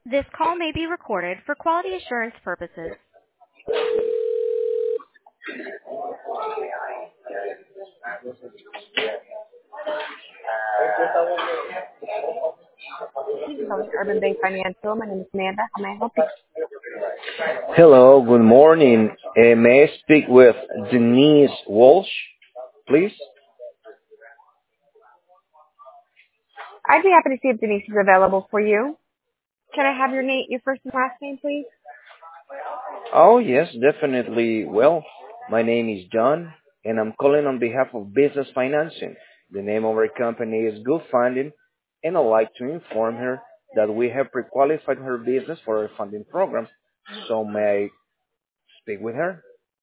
This call may be recorded for quality assurance purposes. Thank you for calling Urban Bay Financial. My name is Amanda. How may I help you? Hello, good morning. May I speak with Denise Walsh, please? I'd be happy to see if Denise is available for you. Can I have your first and last name, please? Oh, yes, definitely. Well, my name is John, and I'm calling on behalf of Business Financing. The name of our company is Good Funding, and I'd like to inform her that we have pre-qualified her business for our funding program. So may I speak with her?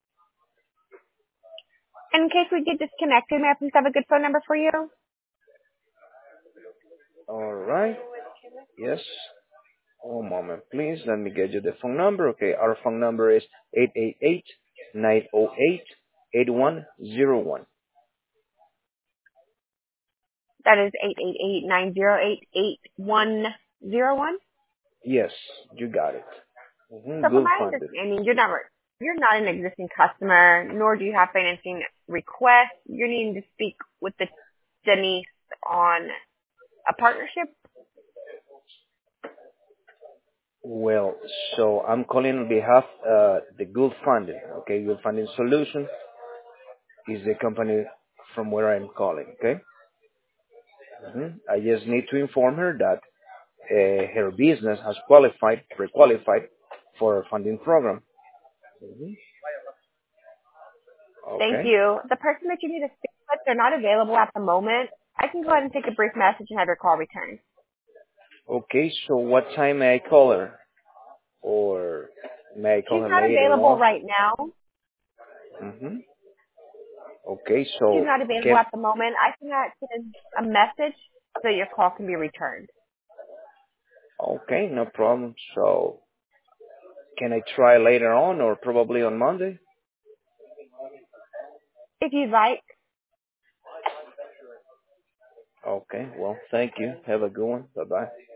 In case we get disconnected, may I please have a good phone number for you? All right. Yes. One moment, please. Let me get you the phone number. Okay, our phone number is 888-908-8101. That is 888-908-8101. Yes, you got it. So from Good my funded. understanding, you're not an existing customer, nor do you have financing requests. You're needing to speak with the Denise on a partnership. Well, so I'm calling on behalf the Good Funding. Okay, Good Funding Solution is the company from where I'm calling. Okay, I just need to inform her that her business has pre-qualified for our funding program. hmm Thank Okay. you. The person that you need to speak with, they're not available at the moment. I can go ahead and take a brief message and have your call returned. Okay, so what time may I call her? Or may I call She's her not later available on? right now. hmm Okay, She's so not available can at the moment. I can send a message so your call can be returned. okay, no problem. So can I try later on or probably on Monday? If you'd like, Okay, well, thank you. Have a good one. Bye bye.